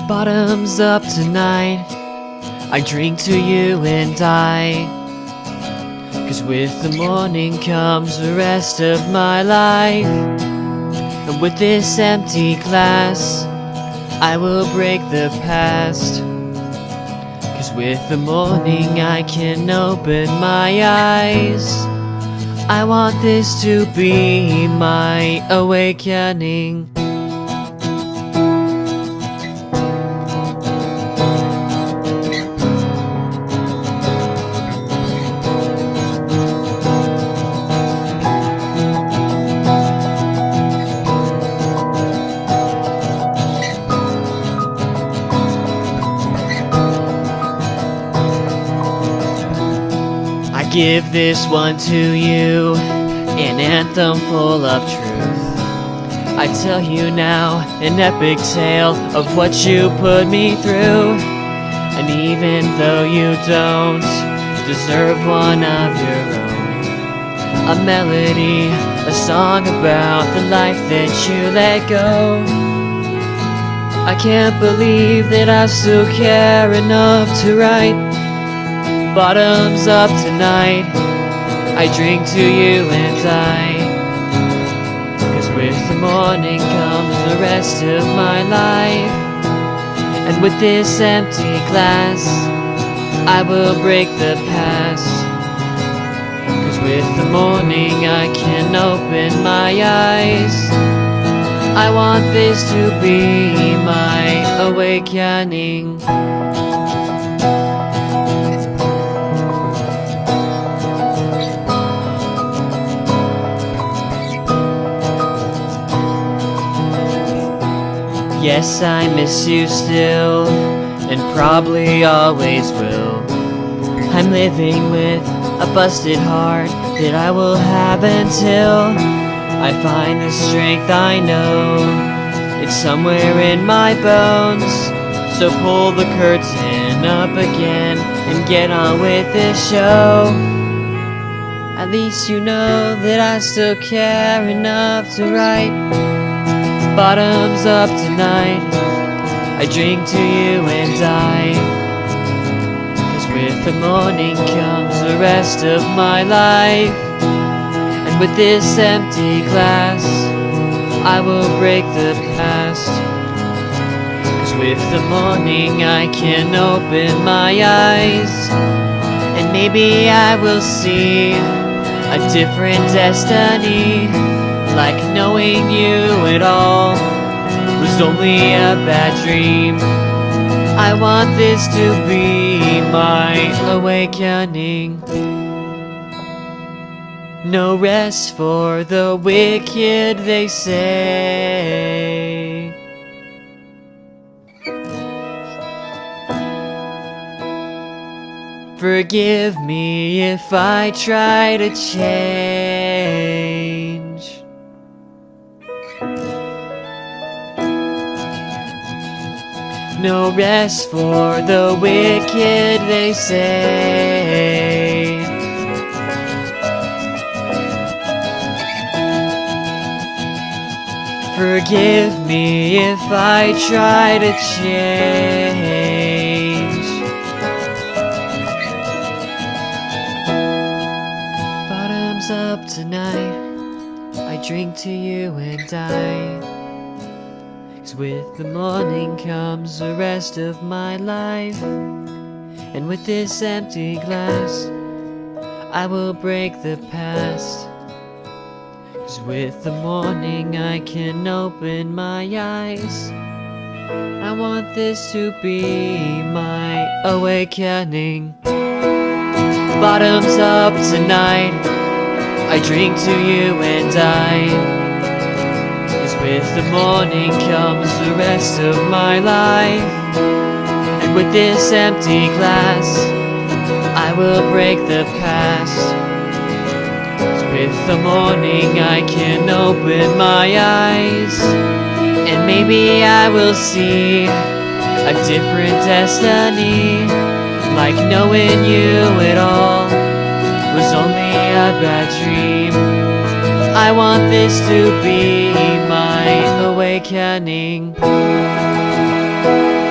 Bottoms up tonight, I drink to you and die. 'Cause with the morning comes the rest of my life. And with this empty glass, I will break the past. 'Cause with the morning I can open my eyes. I want this to be my awakening. I give this one to you, an anthem full of truth. I tell you now an epic tale of what you put me through. And even though you don't deserve one of your own, a melody, a song about the life that you let go. I can't believe that I still care enough to write. Bottoms up tonight, I drink to you and die. 'Cause with the morning comes the rest of my life. And with this empty glass, I will break the past. 'Cause with the morning I can open my eyes. I want this to be my awakening. Yes, I miss you still, and probably always will. I'm living with a busted heart that I will have until I find the strength I know. It's somewhere in my bones. So pull the curtain up again and get on with this show. At least you know that I still care enough to write. Bottoms up tonight, I drink to you and die. 'Cause with the morning comes the rest of my life. And with this empty glass, I will break the past. 'Cause with the morning I can open my eyes. And maybe I will see a different destiny. Like knowing you at all was only a bad dream. I want this to be my awakening. No rest for the wicked, they say. Forgive me if I try to change. No rest for the wicked, they say. Forgive me if I try to change. Bottoms up tonight, I drink to you and die. 'Cause with the morning comes the rest of my life. And with this empty glass, I will break the past. 'Cause with the morning I can open my eyes. I want this to be my awakening. Bottoms up tonight, I drink to you and die. With the morning comes the rest of my life. And with this empty glass, I will break the past. 'Cause with the morning I can open my eyes. And maybe I will see a different destiny. Like knowing you at all was only a bad dream. I want this to be my awakening.